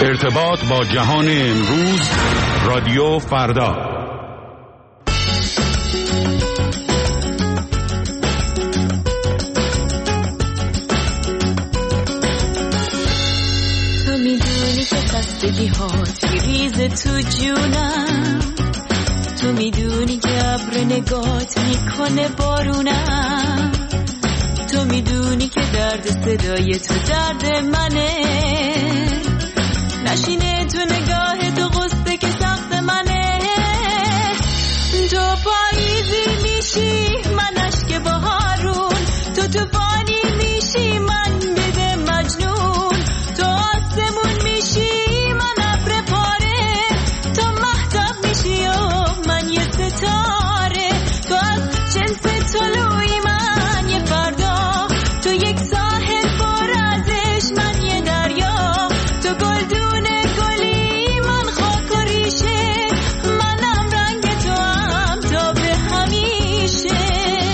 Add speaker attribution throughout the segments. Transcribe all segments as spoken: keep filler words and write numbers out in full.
Speaker 1: ارتباط با جهان امروز، رادیو فردا.
Speaker 2: تو میدونی که خستگی هات ریزه تو جونم، تو میدونی که ابر نگات میکنه بارونم، تو میدونی که درد صدای تو درد منه، نشینه تو نگاه تو غصه که سخت منه. تو پاییزی میشی من اشک بهارون، تو توفانی میشی من بده مجنون، تو آسمون میشی من ابر پاره، تو مهتاب میشی و من یه ستاره، تو از جنس طلوعی من یه فردا، تو یک ساحل پر از عشق من یه دریا، تو گلدون گلی من خاک و ریشه، منم رنگ تو هم تا به همیشه.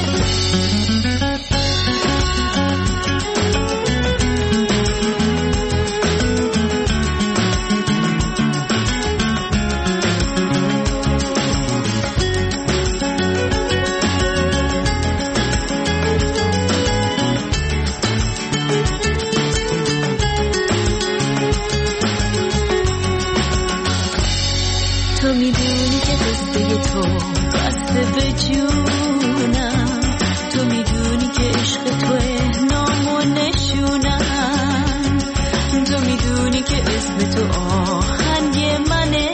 Speaker 2: تو میدونی که قصه تو بسته به جونم، تو میدونی که عشق توه نام و نشونم، تو میدونی که اسم تو آهنگ منه،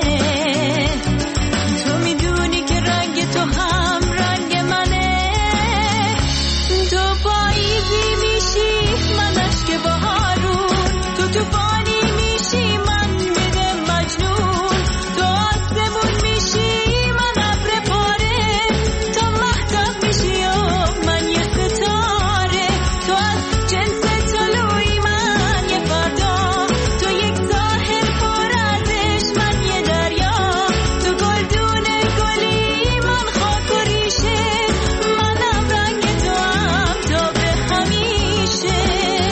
Speaker 2: تو میدونی که رنگ تو هم رنگ منه. تو پاییزی میشی من اشک بهارون، تو توفانی میشی من بده مجنون، تو آسمون میشی من ابر پاره، تو مهتاب میشی و من یه ستاره، تو از جنس طلوعی من یه فردا، تو یک ساحل پر از عشق من یه دریا، تو گلدون گلی من خاک و ریشه، منم رنگ تو هم تا به همیشه.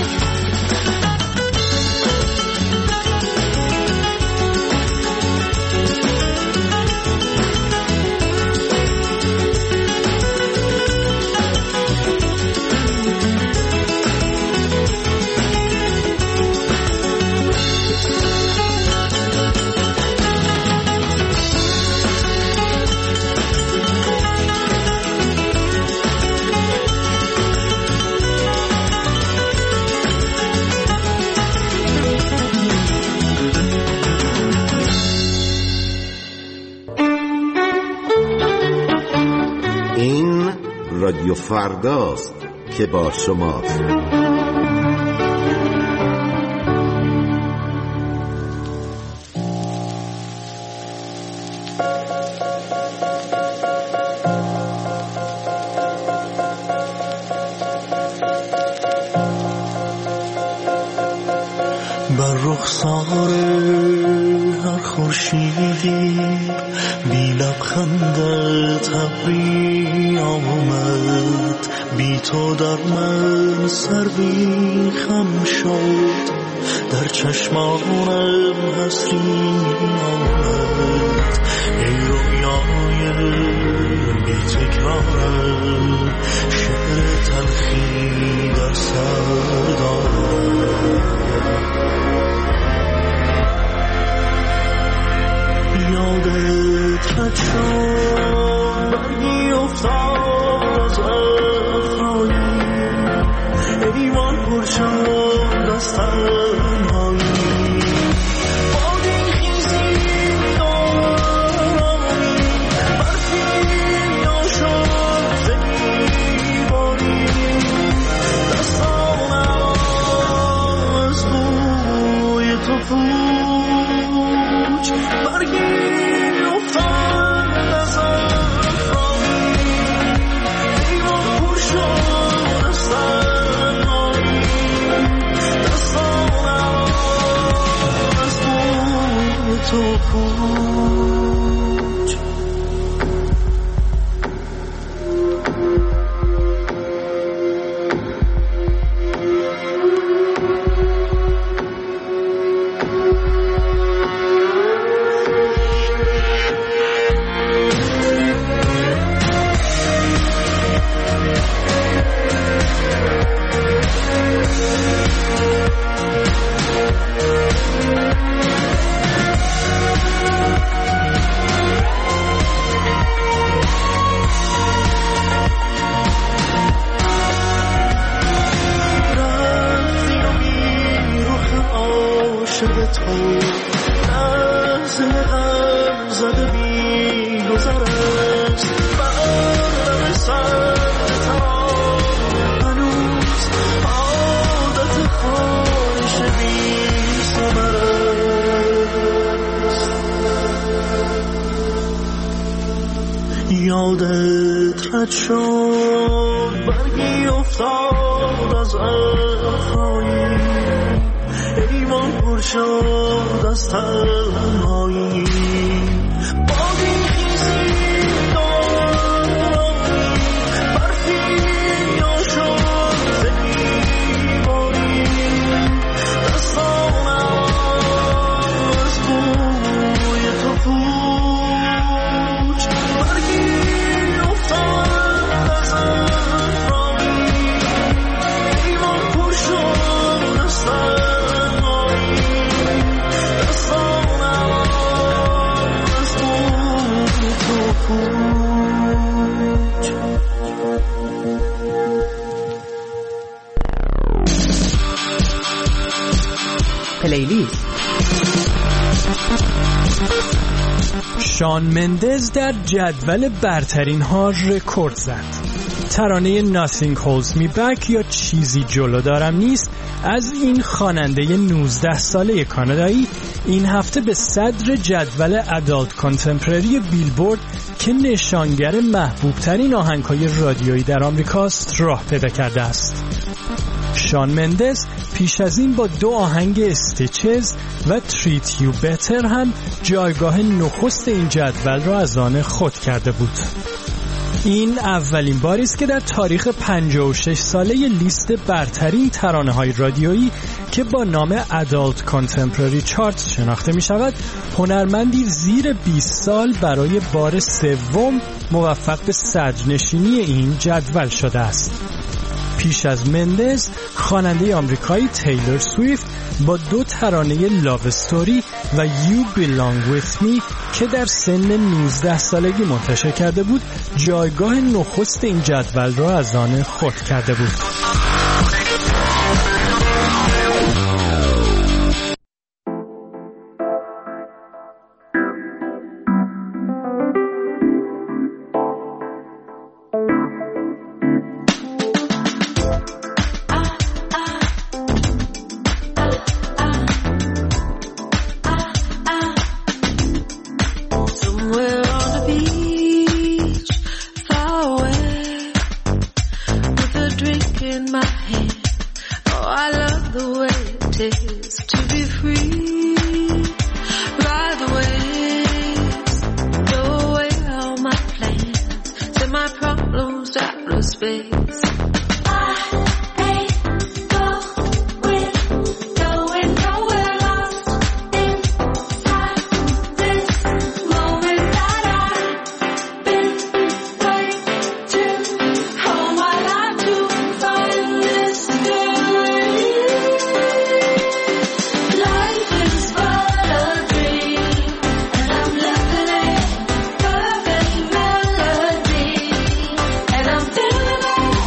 Speaker 3: این رادیو فرداست که با شماست.
Speaker 4: بر رخسار هر خورشیدی بی لبخندت ابری آمد، بی تو در من سردی خم شد، در چشمانم حسری آمد. ای رویای بی تکرارم، شعر تلخی در سر دارم، یادت رد شد برگی افتاد از افرایی، ایوان پر شد از تنهایی، بادی خیزی دارانی، برفی ناشد زمیباری، دستانم از بوی تو پوچ برگی تو پوچ. عاشق تو لحظه هم زده بی گذر است بردم سر تمام هنوز عادت خواهش بی ثمر است یادت رد شد برگی افتاد از ابرهایی ایوان پر شد از تنهایی بادی خیزی داری برفی یا شد ز بیماری دستانم از بوی تو پوچ برگی افتاد از ابرهایی ایوان پر شد از
Speaker 5: پلیلیست. شان مندز در جدول برترین ها رکورد زد. ترانه Nothing Holds Me Back یا چیزی جلو دارم نیست از این خواننده نوزده ساله کانادایی این هفته به صدر جدول ادالت کانتمپرری بیلبورد که نشانگر محبوب ترین آهنگ‌های رادیویی در آمریکاست راه پیدا کرده است. شان مندز پیش از این با دو آهنگ استیچز و تریت یو بتر هم جایگاه نخست این جدول را از آن خود کرده بود. این اولین باری است که در تاریخ پنجاه و شش ساله لیست برترین ترانه‌های رادیویی که با نام ادالت کانتمپرری چارت شناخته می شود هنرمندی زیر بیست سال برای بار سوم موفق به صدرنشینی این جدول شده است. پیش از مندز خواننده آمریکایی تیلور سویفت با دو ترانه لاو استوری و You Belong With Me که در سن نوزده سالگی منتشر کرده بود جایگاه نخست این جدول را از آن خود کرده بود.
Speaker 2: I'm feeling it.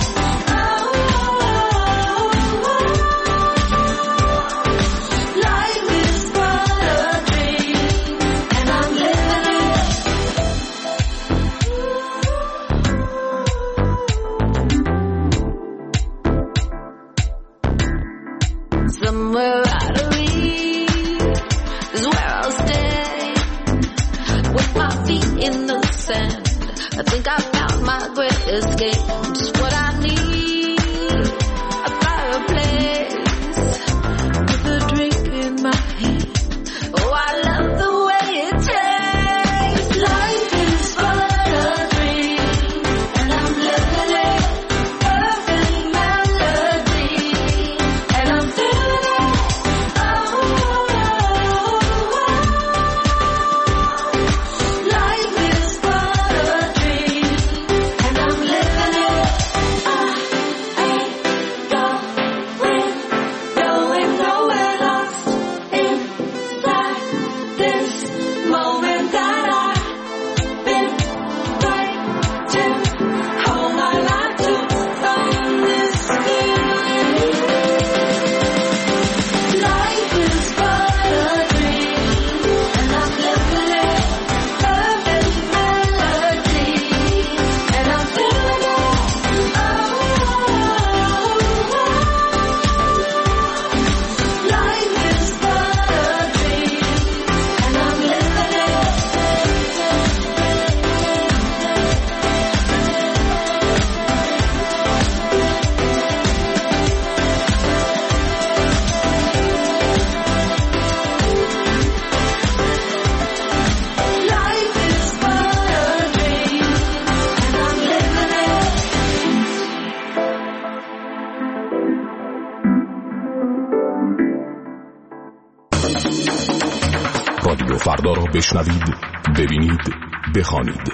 Speaker 1: رادیو فردا را بشنوید، ببینید، بخوانید.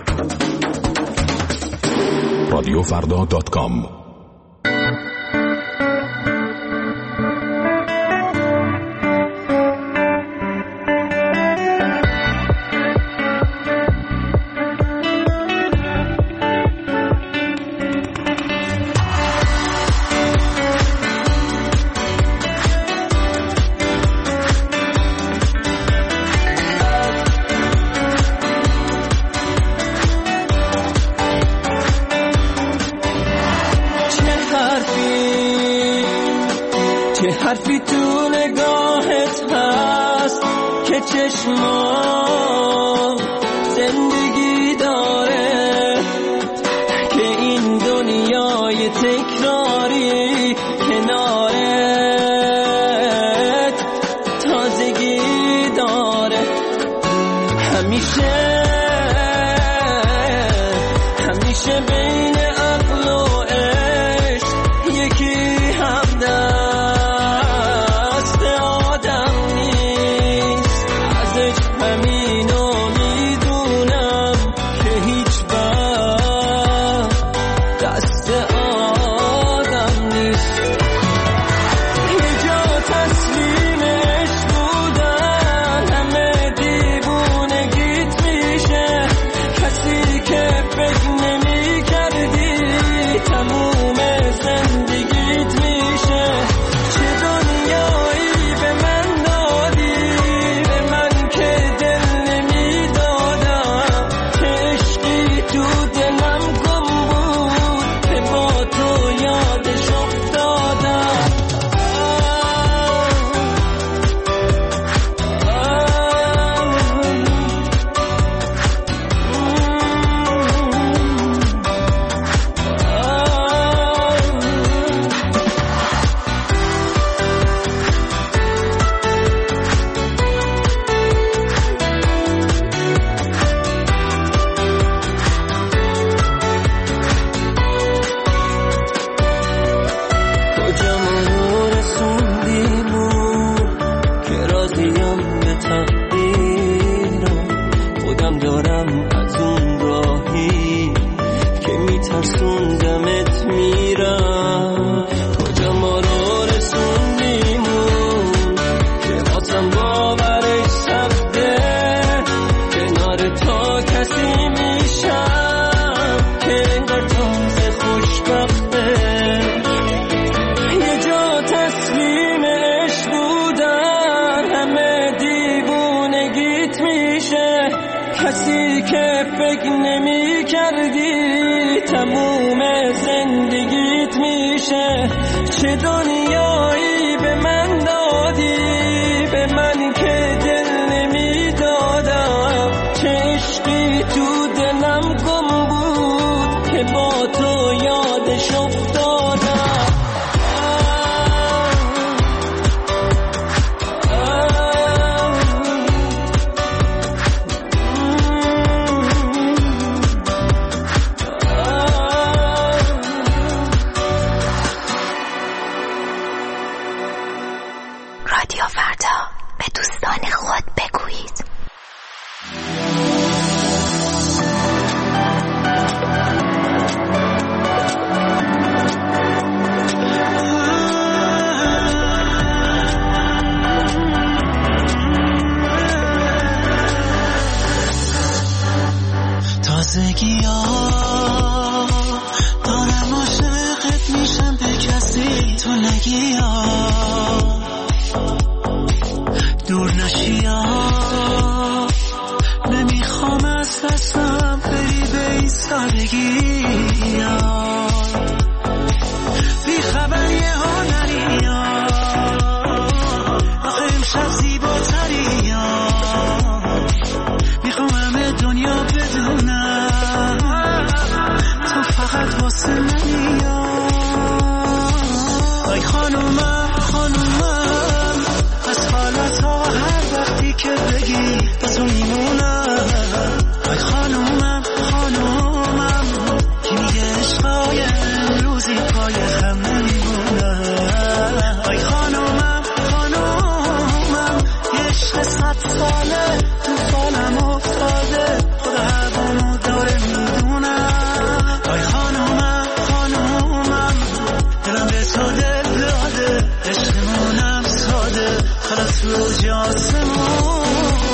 Speaker 1: رادیو فردا دات کام.
Speaker 4: حرفی تو نگاهت هست که چشمام زندگی داره، که این دنیای تکراری کنارت تازگی داره. همیشه همیشه بین عقل و عشق یکی همدم کسی که فکر نمی کردی تموم زندگیت میشه. چه دنیایی به من دادی، به من که دل نمی دادم. چه عشقی تو دلم گم بود که با تو یادش افتادم.
Speaker 6: رادیو فردا، به دوستان خود بگویید.
Speaker 4: تازگی ها دارم عاشقت میشم، به کسی تو نگی ها دور نشی ها. نمیخوام از دستم بری به این سادگی ها. بی خبر یه ها نری ها، آخه امشب زیباتری ها. میخوام همه دنیا بدونم تو فقط واسه منی ها. آی خانومم خانومم، از حالت ها هر وقتی که بگی بزو میمونم. آی خانومم خانومم، کی میگه عشقای روزی پای خم نمیمونم. آی خانومم خانومم، یه اوج آسمونم.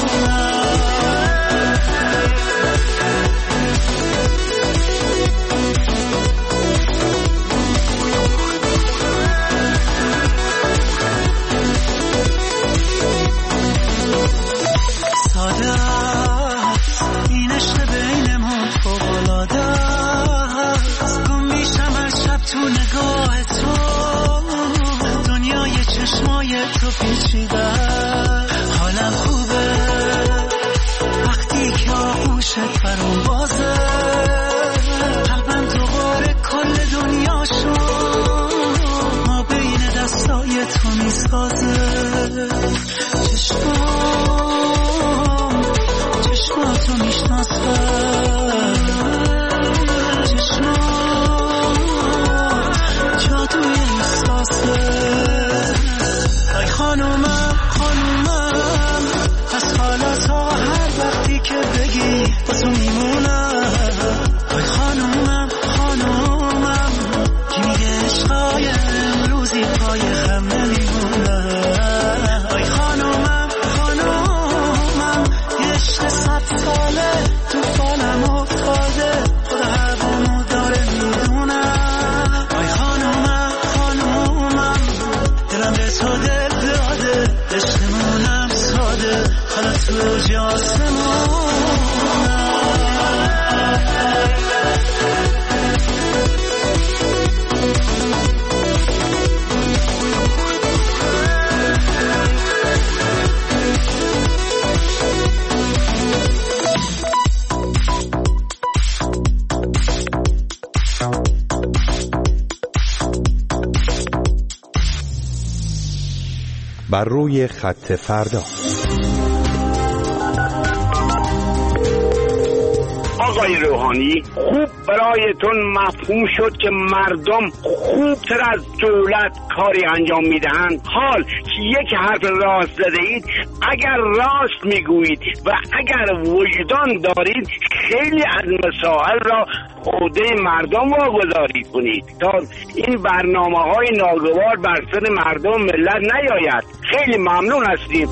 Speaker 4: ساده این عشق بینمون فوق‌العاده است. گم میشم هر شب تو نگاه تو، دنیای چشمای تو پیچیده. حالم خوبه وقتی که آغوشت برام بازه، قلبم دوباره کل دنیا شد، ما بین دستای تو میسازه. چشمام چشمام تو میشناسه، چشمام جادوی احساسه. ای خانومم خانومم، از حالت ها هر وقتی که بگی با تو میمونم. ای خانومم خانومم، کی میگه عشقای امروزی پای خم نمیمونه. ای خانومم خانومم، یه عشق صد ساله تو فالم افتاده، خدا هوامو داره میدونه. ای خانومم خانومم، دلم به تو دل داده، عشقمونم ساده، حالا تو اوج آسمونم.
Speaker 3: بر روی خط فردا.
Speaker 1: آقای روحانی، خوب برایتون مفهوم شد که مردم خوبتر از دولت کاری انجام میدهند. حال که یک حرف راست زده اید، اگر راست میگویید و اگر وجدان دارید، خیلی از مسائل را عهده مردم واگذاری کنید تا این برنامه های ناگوار بر سر مردم ملت نیاید. خیلی ممنون هستیم.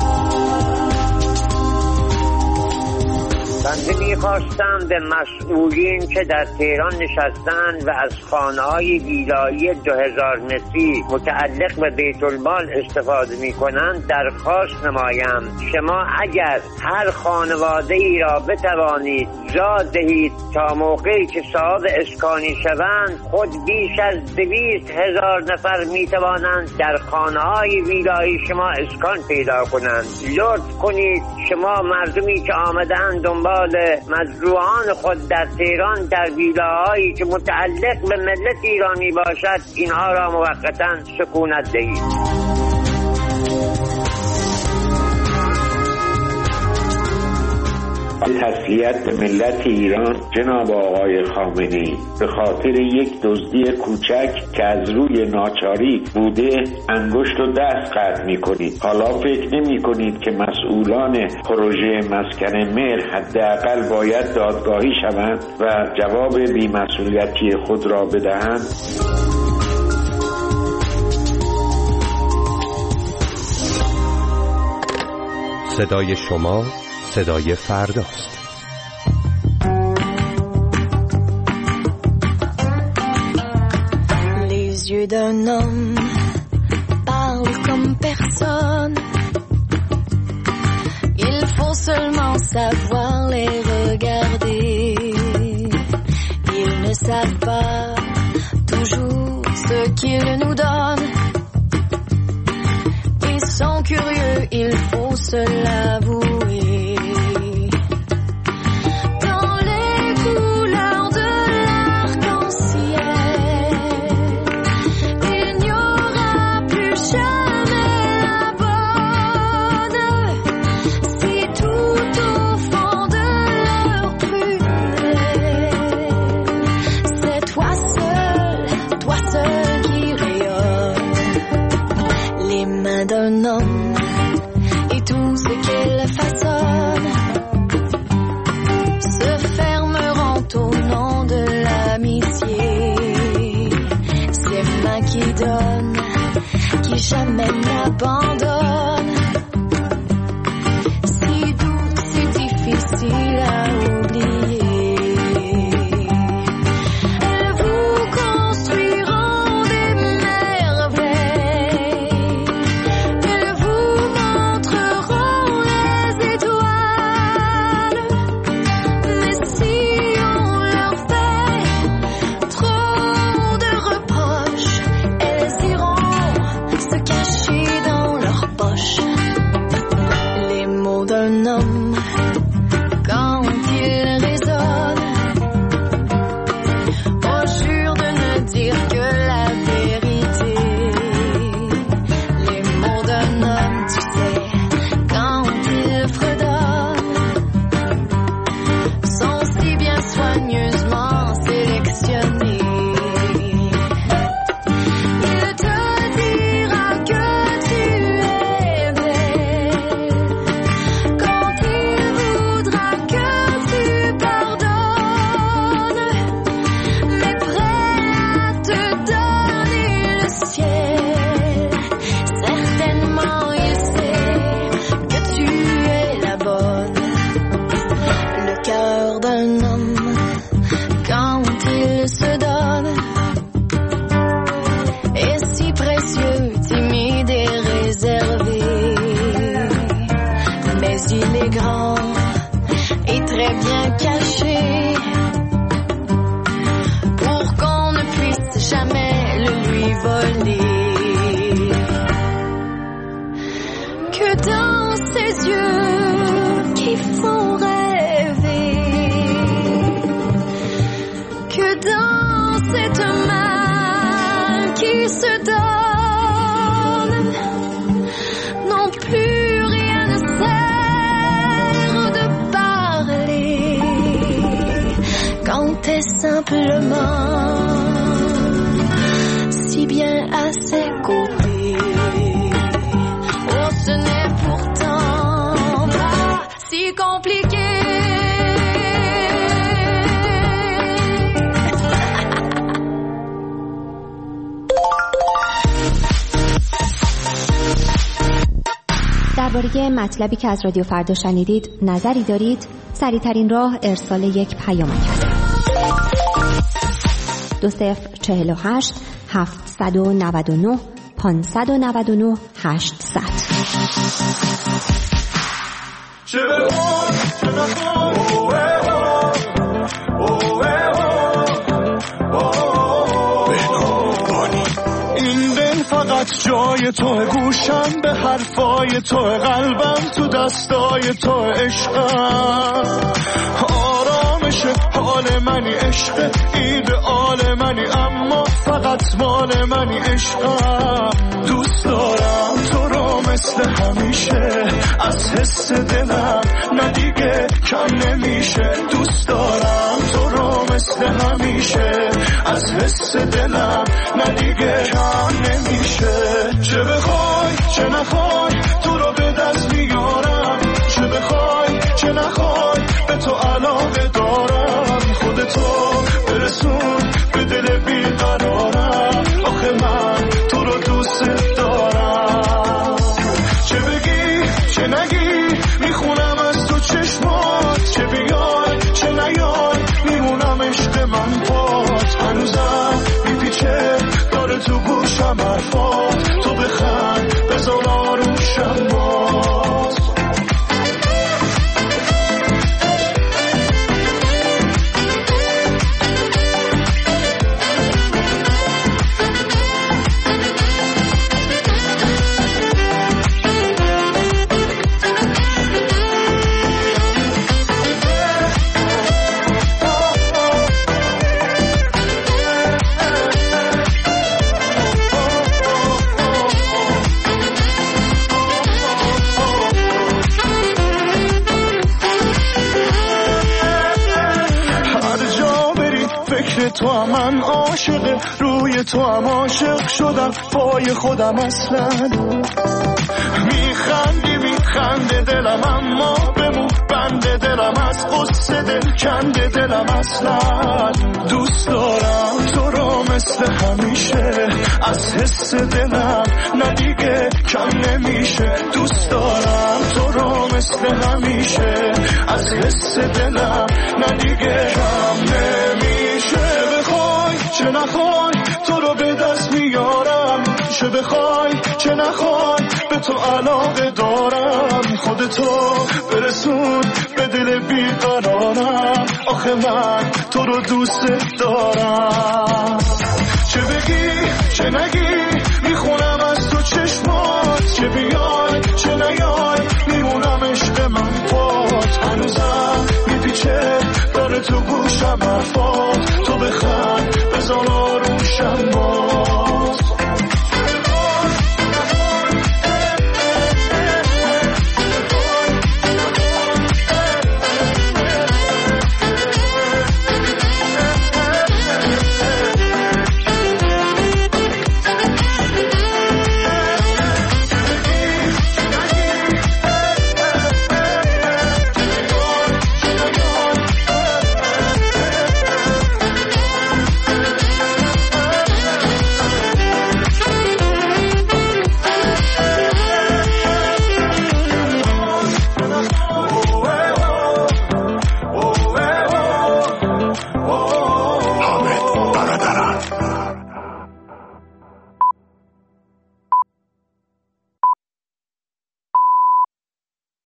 Speaker 7: بنده میخواستم به مسئولین که در تهران نشستند و از خانه‌های ویلایی دو هزار متری متعلق به بیت المال استفاده میکنند درخواست نمایم. شما اگر هر خانواده ای را بتوانید جا دهید تا موقعی که صاحب اسکانی شوند، خود بیش از دویست هزار نفر میتوانند در خانه‌های ویلایی شما اسکان پیدا کنند. لطف کنید شما مردمی که آمدند دنبال مزروعان خود در تهران در ویلاهایی که متعلق به ملت ایرانی باشد، اینها را موقتا سکونت دهید.
Speaker 8: تسلیت به ملت ایران جناب آقای خامنه‌ای، به خاطر یک دزدی کوچک که از روی ناچاری بوده انگشت و دست قطع می‌کنید. حالا فکر نمی‌کنید که مسئولان پروژه مسکن مهر حداقل باید دادگاهی شوند و جواب بی‌مسئولیتی خود را بدهند؟
Speaker 3: صدای شما صدای فرداست.
Speaker 2: Les yeux d'un homme parlent comme personne. Il faut seulement savoir les regarder. Ils ne savent pas toujours ce qu'ils nous donnent. Ils sont curieux, il faut se l'avouer. D'un homme et tout ce qu'il façonne se fermeront au nom de l'amitié. Ces mains qui donnent, qui jamais n'abandonnent, mots d'un homme quand il résonne. Oh, jure de ne dire que la vérité. Les mots d'un homme, tu sais, quand il fredonne, sont si bien soigneusement sélectionnés. Simplement, si bien à ses côtés. Oh, ce n'est pourtant pas si compliqué.
Speaker 6: درباره مطلبی که از رادیو فردا شنیدید نظری دارید؟ سریع‌ترین راه ارسال یک پیامک است. دو صفر چهل و هشت هفتصد و نود و نه پانصد و نود و نه هشتصد.
Speaker 4: این دل فقط جای تو، گوشم به حرفای تو، قلبم تو دستای تو، عشقم حال منی، عشق ایدئال منی، اما فقط مال منی، عشقم. دوست دارم تو رو مثل همیشه، از حس دلم نه دیگه کم نمیشه. دوست دارم تو رو مثل همیشه، از حس دلم نه دیگه کم نمیشه. چه بخوای چه نخوای تو رو به دست میارم، چه بخوای چه نخوای به تو علاقه دارم. خودتو برسون به دل بیقرارم، آخه من تو رو دوست دارم. چه بگی چه نگی میخونم از تو چشمات، چه بیای چه نیای میمونم عشق من پات. هنوزم میپیچه داره تو گوشم حرفات، تو بخند بذار آروشم باز. تو هم من عاشق، روی تو هم عاشق شدم، پای خودم اصلا. میخندی میخنده دلم، اما بمون بنده دلم، از قصه دل کنده دلم اصلا. دوست دارم تو رو مثل همیشه، از حس دلم نه دیگه کم نمیشه. دوست دارم تو رو مثل همیشه، از حس دلم نه دیگه کم نمیشه. بخوای چه نخوای تو رو به دست میارم، چه بخوای چه نخوای به تو علاقه دارم. خودتو برسون به دل بیقرارم، آخه من تو رو دوست دارم. چه بگی چه نگی میخونم از تو چشمات، چه بیای چه نیای میمونم عشق من حرفا